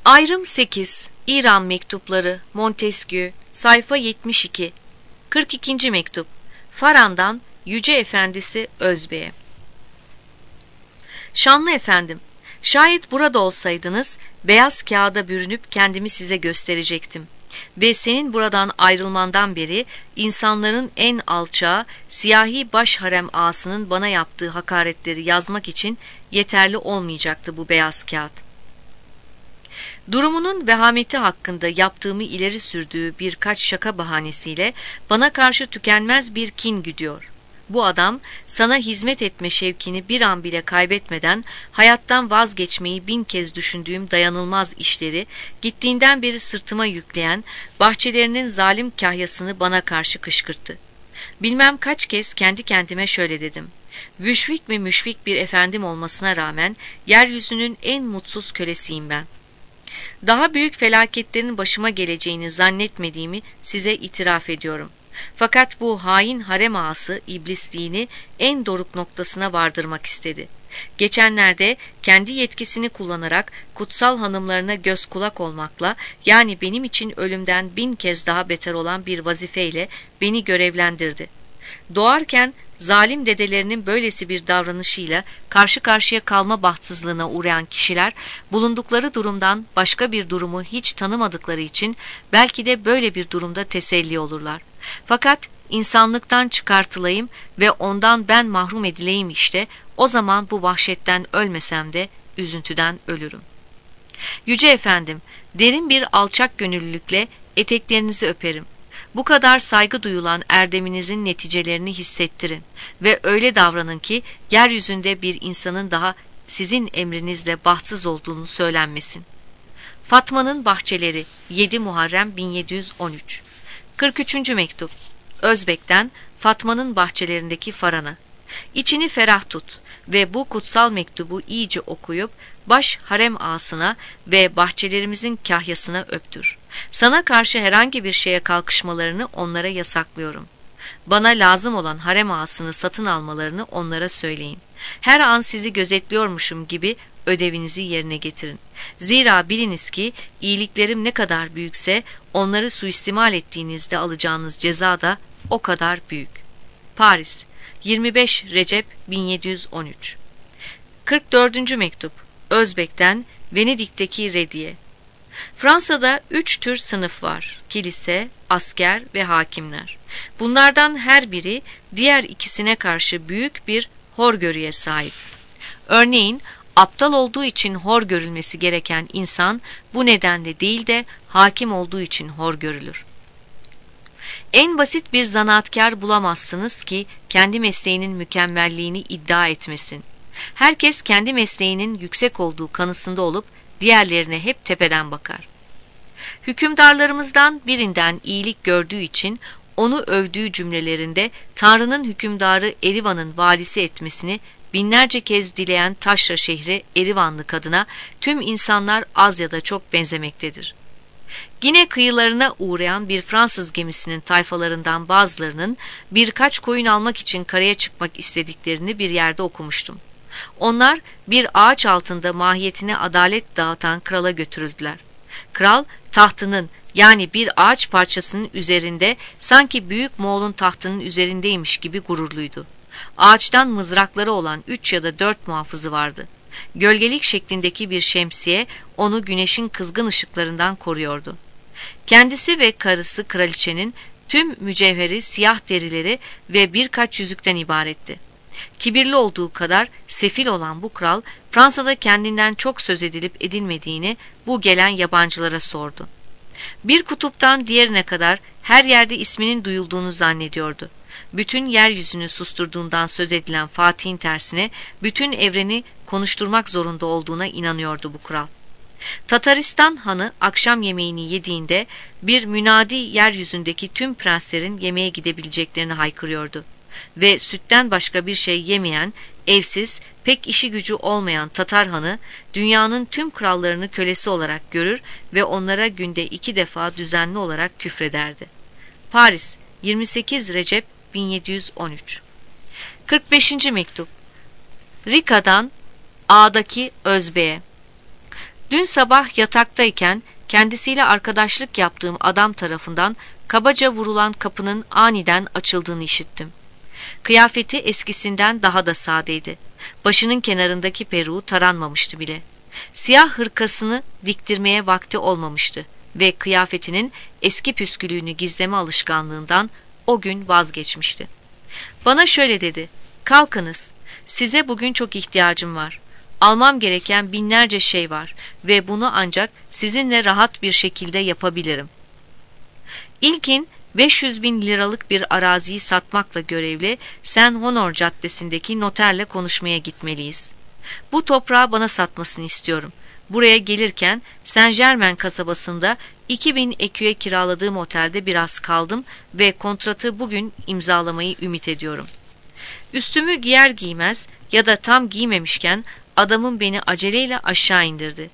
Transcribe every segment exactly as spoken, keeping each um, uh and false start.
Ayrım sekiz. İran Mektupları, Montesquieu, sayfa yetmiş iki. kırk ikinci mektup. Faran'dan Yüce Efendisi Özbey'e. Şanlı efendim, şayet burada olsaydınız, beyaz kağıda bürünüp kendimi size gösterecektim. Ve senin buradan ayrılmandan beri insanların en alçağı siyahi baş harem ağasının bana yaptığı hakaretleri yazmak için yeterli olmayacaktı bu beyaz kağıt. Durumunun vehameti hakkında yaptığımı ileri sürdüğü birkaç şaka bahanesiyle bana karşı tükenmez bir kin güdüyor. Bu adam sana hizmet etme şevkini bir an bile kaybetmeden hayattan vazgeçmeyi bin kez düşündüğüm dayanılmaz işleri gittiğinden beri sırtıma yükleyen bahçelerinin zalim kahyasını bana karşı kışkırttı. Bilmem kaç kez kendi kendime şöyle dedim. Vüşvik ve müşfik bir efendim olmasına rağmen yeryüzünün en mutsuz kölesiyim ben. Daha büyük felaketlerin başıma geleceğini zannetmediğimi size itiraf ediyorum. Fakat bu hain harem ağası iblisliğini en doruk noktasına vardırmak istedi. Geçenlerde kendi yetkisini kullanarak kutsal hanımlarına göz kulak olmakla, yani benim için ölümden bin kez daha beter olan bir vazifeyle beni görevlendirdi. Doğarken zalim dedelerinin böylesi bir davranışıyla karşı karşıya kalma bahtsızlığına uğrayan kişiler, bulundukları durumdan başka bir durumu hiç tanımadıkları için belki de böyle bir durumda teselli olurlar. Fakat insanlıktan çıkartılayım ve ondan ben mahrum edileyim işte, o zaman bu vahşetten ölmesem de üzüntüden ölürüm. Yüce efendim, derin bir alçak gönüllülükle eteklerinizi öperim. Bu kadar saygı duyulan erdeminizin neticelerini hissettirin ve öyle davranın ki yeryüzünde bir insanın daha sizin emrinizle bahtsız olduğunu söylenmesin. Fatma'nın Bahçeleri, yedi Muharrem bin yedi yüz on üç. kırk üçüncü mektup. Özbek'ten Fatma'nın bahçelerindeki Faran'a. İçini ferah tut ve bu kutsal mektubu iyice okuyup baş harem ağasına ve bahçelerimizin kahyasına öptür. Sana karşı herhangi bir şeye kalkışmalarını onlara yasaklıyorum. Bana lazım olan harem ağasını satın almalarını onlara söyleyin. Her an sizi gözetliyormuşum gibi ödevinizi yerine getirin. Zira biliniz ki iyiliklerim ne kadar büyükse onları suistimal ettiğinizde alacağınız ceza da o kadar büyük. Paris, yirmi beş Recep bin yedi yüz on üç. kırk dördüncü mektup. Özbek'ten Venedik'teki Rediye. Fransa'da üç tür sınıf var: kilise, asker ve hakimler. Bunlardan her biri diğer ikisine karşı büyük bir horgörüye sahip. Örneğin aptal olduğu için hor görülmesi gereken insan bu nedenle değil de hakim olduğu için hor görülür. En basit bir zanaatkar bulamazsınız ki kendi mesleğinin mükemmelliğini iddia etmesin. Herkes kendi mesleğinin yüksek olduğu kanısında olup diğerlerine hep tepeden bakar. Hükümdarlarımızdan birinden iyilik gördüğü için onu övdüğü cümlelerinde Tanrı'nın hükümdarı Erivan'ın valisi etmesini binlerce kez dileyen taşra şehri Erivanlı kadına tüm insanlar az ya da çok benzemektedir. Gine kıyılarına uğrayan bir Fransız gemisinin tayfalarından bazılarının birkaç koyun almak için karaya çıkmak istediklerini bir yerde okumuştum. Onlar bir ağaç altında mahiyetine adalet dağıtan krala götürüldüler. Kral tahtının, yani bir ağaç parçasının üzerinde sanki büyük Moğol'un tahtının üzerindeymiş gibi gururluydu. Ağaçtan mızrakları olan üç ya da dört muhafızı vardı. Gölgelik şeklindeki bir şemsiye onu güneşin kızgın ışıklarından koruyordu. Kendisi ve karısı kraliçenin tüm mücevheri, siyah derileri ve birkaç yüzükten ibaretti. Kibirli olduğu kadar sefil olan bu kral, Fransa'da kendinden çok söz edilip edilmediğini bu gelen yabancılara sordu. Bir kutuptan diğerine kadar her yerde isminin duyulduğunu zannediyordu. Bütün yeryüzünü susturduğundan söz edilen Fatih'in tersine bütün evreni konuşturmak zorunda olduğuna inanıyordu bu kral. Tataristan hanı akşam yemeğini yediğinde bir münadi yeryüzündeki tüm prenslerin yemeğe gidebileceklerini haykırıyordu. Ve sütten başka bir şey yemeyen, evsiz, pek işi gücü olmayan Tatar hanı dünyanın tüm krallarını kölesi olarak görür ve onlara günde iki defa düzenli olarak küfrederdi. Paris, yirmi sekiz Recep bin yedi yüz on üç. kırk beşinci mektup. Rika'dan A'daki Özbek'e. Dün sabah yataktayken kendisiyle arkadaşlık yaptığım adam tarafından kabaca vurulan kapının aniden açıldığını işittim. Kıyafeti eskisinden daha da sadeydi. Başının kenarındaki peruğu taranmamıştı bile. Siyah hırkasını diktirmeye vakti olmamıştı ve kıyafetinin eski püskülüğünü gizleme alışkanlığından o gün vazgeçmişti. Bana şöyle dedi: "Kalkınız, size bugün çok ihtiyacım var. Almam gereken binlerce şey var ve bunu ancak sizinle rahat bir şekilde yapabilirim." İlkin beş yüz bin liralık bir araziyi satmakla görevli Saint Honor Caddesi'ndeki noterle konuşmaya gitmeliyiz. Bu toprağı bana satmasını istiyorum. Buraya gelirken Saint Germain kasabasında iki bin eküye kiraladığım otelde biraz kaldım ve kontratı bugün imzalamayı ümit ediyorum. Üstümü giyer giymez ya da tam giymemişken adamın beni aceleyle aşağı indirdi.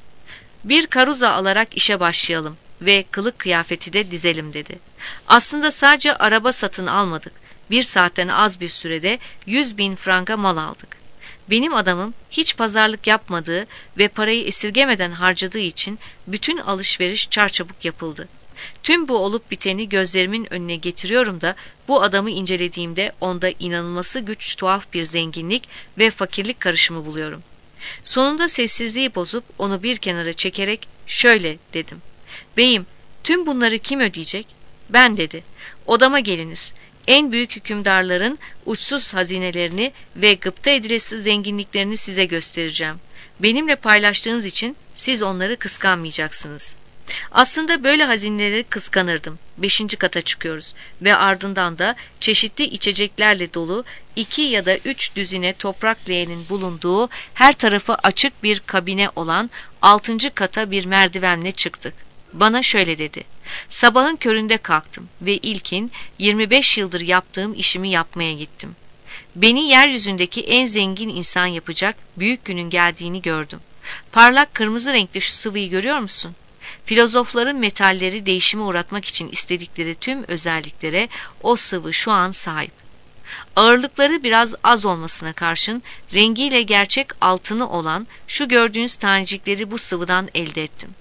"Bir karuza alarak işe başlayalım ve kılık kıyafeti de dizelim," dedi. Aslında sadece araba satın almadık. Bir saatten az bir sürede yüz bin franka mal aldık. Benim adamım hiç pazarlık yapmadığı ve parayı esirgemeden harcadığı için bütün alışveriş çarçabuk yapıldı. Tüm bu olup biteni gözlerimin önüne getiriyorum da bu adamı incelediğimde onda inanılması güç tuhaf bir zenginlik ve fakirlik karışımı buluyorum. Sonunda sessizliği bozup onu bir kenara çekerek şöyle dedim: "Beyim, tüm bunları kim ödeyecek?" "Ben," dedi. "Odama geliniz. En büyük hükümdarların uçsuz hazinelerini ve gıpta edilesi zenginliklerini size göstereceğim. Benimle paylaştığınız için siz onları kıskanmayacaksınız." Aslında böyle hazineleri kıskanırdım. Beşinci kata çıkıyoruz ve ardından da çeşitli içeceklerle dolu iki ya da üç düzine toprak leğenin bulunduğu her tarafı açık bir kabine olan altıncı kata bir merdivenle çıktık. Bana şöyle dedi: "Sabahın köründe kalktım ve ilkin yirmi beş yıldır yaptığım işimi yapmaya gittim. Beni yeryüzündeki en zengin insan yapacak büyük günün geldiğini gördüm. Parlak kırmızı renkli şu sıvıyı görüyor musun? Filozofların metalleri değişime uğratmak için istedikleri tüm özelliklere o sıvı şu an sahip. Ağırlıkları biraz az olmasına karşın rengiyle gerçek altını olan şu gördüğünüz tanecikleri bu sıvıdan elde ettim.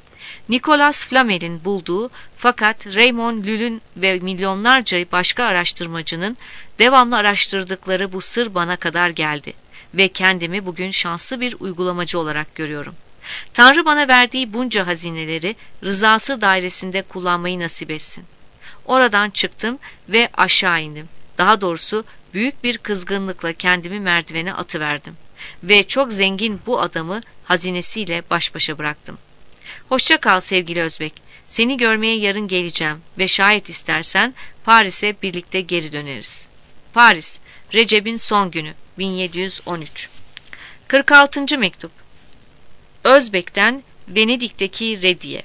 Nicolas Flamel'in bulduğu fakat Raymond Lull'ün ve milyonlarca başka araştırmacının devamlı araştırdıkları bu sır bana kadar geldi ve kendimi bugün şanslı bir uygulamacı olarak görüyorum. Tanrı bana verdiği bunca hazineleri rızası dairesinde kullanmayı nasip etsin." Oradan çıktım ve aşağı indim. Daha doğrusu büyük bir kızgınlıkla kendimi merdivene atıverdim ve çok zengin bu adamı hazinesiyle baş başa bıraktım. "Hoşça kal sevgili Özbek. Seni görmeye yarın geleceğim ve şayet istersen Paris'e birlikte geri döneriz." Paris, Recep'in son günü, bin yedi yüz on üç. kırk altıncı mektup. Özbek'ten Venedik'teki Redi'ye.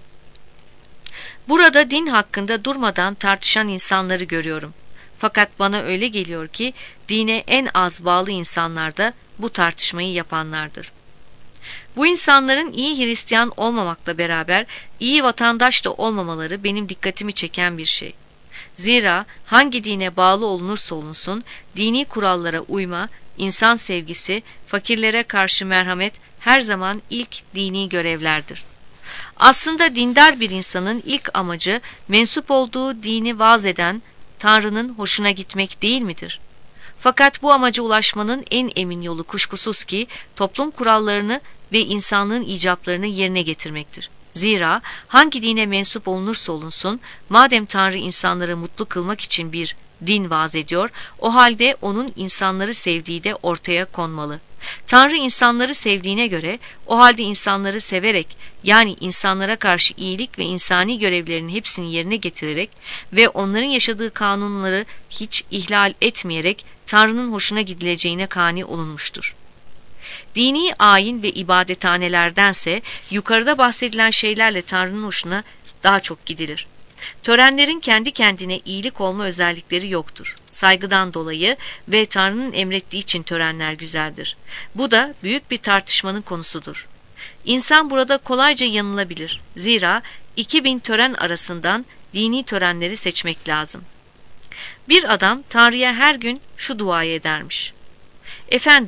Burada din hakkında durmadan tartışan insanları görüyorum. Fakat bana öyle geliyor ki dine en az bağlı insanlar da bu tartışmayı yapanlardır. Bu insanların iyi Hristiyan olmamakla beraber iyi vatandaş da olmamaları benim dikkatimi çeken bir şey. Zira hangi dine bağlı olunursa olunsun dini kurallara uyma, insan sevgisi, fakirlere karşı merhamet her zaman ilk dini görevlerdir. Aslında dindar bir insanın ilk amacı mensup olduğu dini vaaz eden Tanrı'nın hoşuna gitmek değil midir? Fakat bu amaca ulaşmanın en emin yolu kuşkusuz ki toplum kurallarını ve insanlığın icaplarını yerine getirmektir. Zira hangi dine mensup olunursa olunsun, madem Tanrı insanları mutlu kılmak için bir din vaaz ediyor, o halde onun insanları sevdiği de ortaya konmalı. Tanrı insanları sevdiğine göre, o halde insanları severek, yani insanlara karşı iyilik ve insani görevlerinin hepsini yerine getirerek ve onların yaşadığı kanunları hiç ihlal etmeyerek Tanrı'nın hoşuna gidileceğine kani olunmuştur. Dini ayin ve ibadethanelerdense yukarıda bahsedilen şeylerle Tanrı'nın hoşuna daha çok gidilir. Törenlerin kendi kendine iyilik olma özellikleri yoktur. Saygıdan dolayı ve Tanrı'nın emrettiği için törenler güzeldir. Bu da büyük bir tartışmanın konusudur. İnsan burada kolayca yanılabilir. Zira iki bin tören arasından dini törenleri seçmek lazım. Bir adam Tanrı'ya her gün şu duayı edermiş: "Efendim,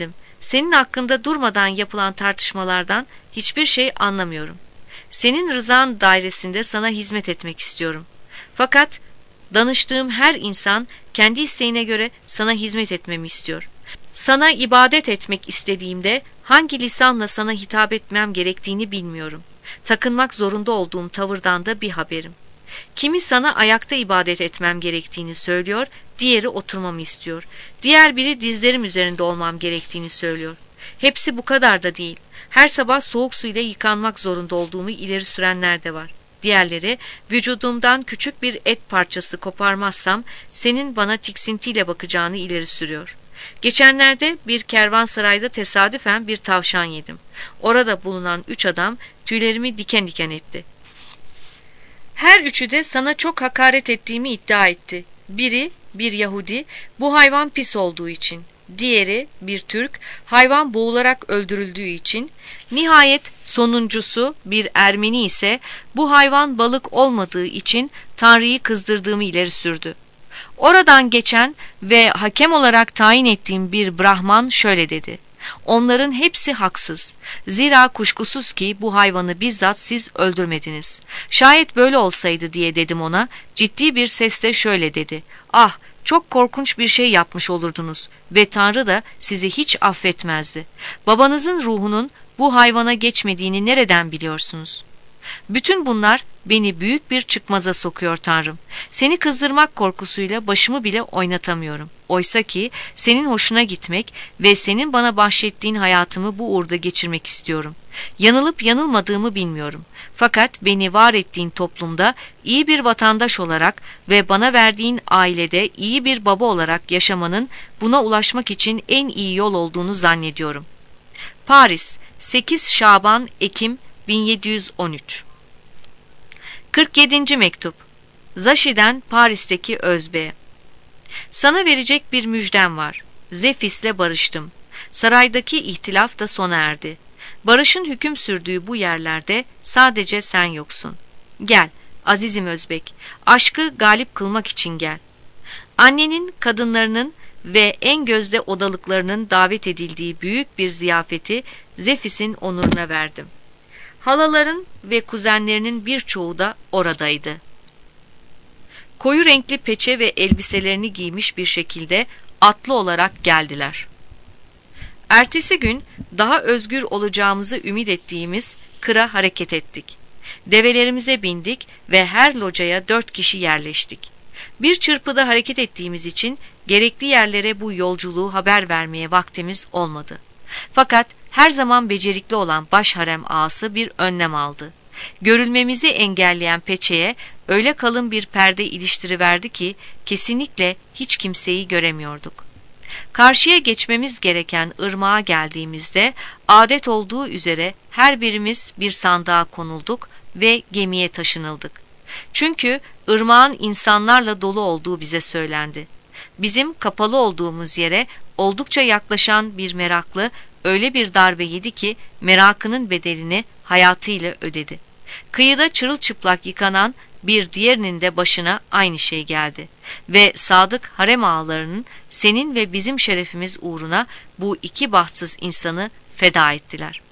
Senin hakkında durmadan yapılan tartışmalardan hiçbir şey anlamıyorum. Senin rızan dairesinde sana hizmet etmek istiyorum. Fakat danıştığım her insan kendi isteğine göre sana hizmet etmemi istiyor. Sana ibadet etmek istediğimde hangi lisanla sana hitap etmem gerektiğini bilmiyorum. Takınmak zorunda olduğum tavırdan da bir haberim. Kimi sana ayakta ibadet etmem gerektiğini söylüyor, diğeri oturmamı istiyor. Diğer biri dizlerim üzerinde olmam gerektiğini söylüyor. Hepsi bu kadar da değil. Her sabah soğuk suyla yıkanmak zorunda olduğumu ileri sürenler de var. Diğerleri, vücudumdan küçük bir et parçası koparmazsam senin bana tiksintiyle bakacağını ileri sürüyor. Geçenlerde bir kervansarayda tesadüfen bir tavşan yedim. Orada bulunan üç adam tüylerimi diken diken etti. Her üçü de sana çok hakaret ettiğimi iddia etti. Biri, bir Yahudi, bu hayvan pis olduğu için. Diğeri, bir Türk, hayvan boğularak öldürüldüğü için. Nihayet sonuncusu, bir Ermeni ise bu hayvan balık olmadığı için Tanrı'yı kızdırdığımı ileri sürdü. Oradan geçen ve hakem olarak tayin ettiğim bir Brahman şöyle dedi: onların hepsi haksız. Zira kuşkusuz ki bu hayvanı bizzat siz öldürmediniz. Şayet böyle olsaydı diye dedim ona. Ciddi bir sesle şöyle dedi: ah, çok korkunç bir şey yapmış olurdunuz ve Tanrı da sizi hiç affetmezdi. Babanızın ruhunun bu hayvana geçmediğini nereden biliyorsunuz? Bütün bunlar beni büyük bir çıkmaza sokuyor Tanrım. Seni kızdırmak korkusuyla başımı bile oynatamıyorum. Oysa ki senin hoşuna gitmek ve senin bana bahşettiğin hayatımı bu uğurda geçirmek istiyorum. Yanılıp yanılmadığımı bilmiyorum. Fakat beni var ettiğin toplumda iyi bir vatandaş olarak ve bana verdiğin ailede iyi bir baba olarak yaşamanın buna ulaşmak için en iyi yol olduğunu zannediyorum. Paris, sekiz Şaban Ekim bin yedi yüz on üç. kırk yedinci mektup. Zaşi'den Paris'teki Özbe'ye. Sana verecek bir müjdem var. Zefis'le barıştım. Saraydaki ihtilaf da sona erdi. Barışın hüküm sürdüğü bu yerlerde sadece sen yoksun. Gel, azizim Özbek, aşkı galip kılmak için gel. Annenin, kadınlarının ve en gözde odalıklarının davet edildiği büyük bir ziyafeti Zefis'in onuruna verdim. Halaların ve kuzenlerinin birçoğu da oradaydı. Koyu renkli peçe ve elbiselerini giymiş bir şekilde atlı olarak geldiler. Ertesi gün daha özgür olacağımızı ümit ettiğimiz kıra hareket ettik. Develerimize bindik ve her locaya dört kişi yerleştik. Bir çırpıda hareket ettiğimiz için gerekli yerlere bu yolculuğu haber vermeye vaktimiz olmadı. Fakat her zaman becerikli olan baş harem ağası bir önlem aldı. Görülmemizi engelleyen peçeye öyle kalın bir perde iliştiriverdi ki kesinlikle hiç kimseyi göremiyorduk. Karşıya geçmemiz gereken ırmağa geldiğimizde adet olduğu üzere her birimiz bir sandığa konulduk ve gemiye taşınıldık. Çünkü ırmağın insanlarla dolu olduğu bize söylendi. Bizim kapalı olduğumuz yere oldukça yaklaşan bir meraklı öyle bir darbe yedi ki merakının bedelini hayatıyla ödedi. Kıyıda çırılçıplak yıkanan bir diğerinin de başına aynı şey geldi. Ve sadık harem ağalarının senin ve bizim şerefimiz uğruna bu iki bahtsız insanı feda ettiler.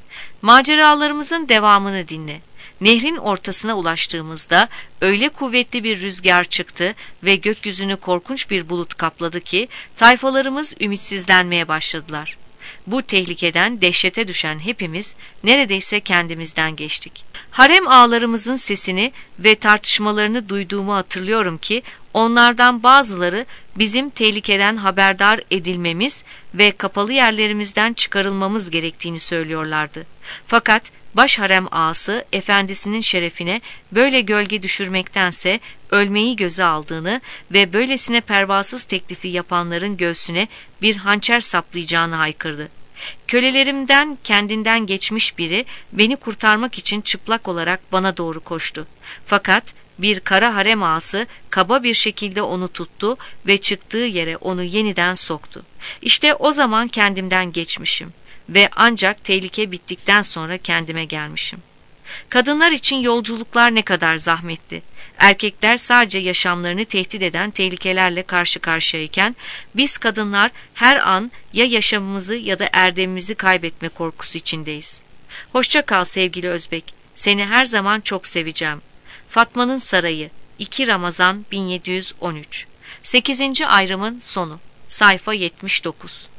Maceralarımızın devamını dinle. Nehrin ortasına ulaştığımızda öyle kuvvetli bir rüzgar çıktı ve gökyüzünü korkunç bir bulut kapladı ki tayfalarımız ümitsizlenmeye başladılar. Bu tehlikeden dehşete düşen hepimiz neredeyse kendimizden geçtik. Harem ağalarımızın sesini ve tartışmalarını duyduğumu hatırlıyorum ki onlardan bazıları bizim tehlikeden haberdar edilmemiz ve kapalı yerlerimizden çıkarılmamız gerektiğini söylüyorlardı. Fakat baş harem ağası efendisinin şerefine böyle gölge düşürmektense ölmeyi göze aldığını ve böylesine pervasız teklifi yapanların göğsüne bir hançer saplayacağını haykırdı. Kölelerimden kendinden geçmiş biri beni kurtarmak için çıplak olarak bana doğru koştu. Fakat bir kara harem ağası kaba bir şekilde onu tuttu ve çıktığı yere onu yeniden soktu. İşte o zaman kendimden geçmişim ve ancak tehlike bittikten sonra kendime gelmişim. Kadınlar için yolculuklar ne kadar zahmetli. Erkekler sadece yaşamlarını tehdit eden tehlikelerle karşı karşıyayken biz kadınlar her an ya yaşamımızı ya da erdemimizi kaybetme korkusu içindeyiz. Hoşça kal sevgili Özbek. Seni her zaman çok seveceğim. Fatma'nın Sarayı, iki Ramazan bin yedi yüz on üç. sekizinci ayrımın sonu. Sayfa yetmiş dokuz.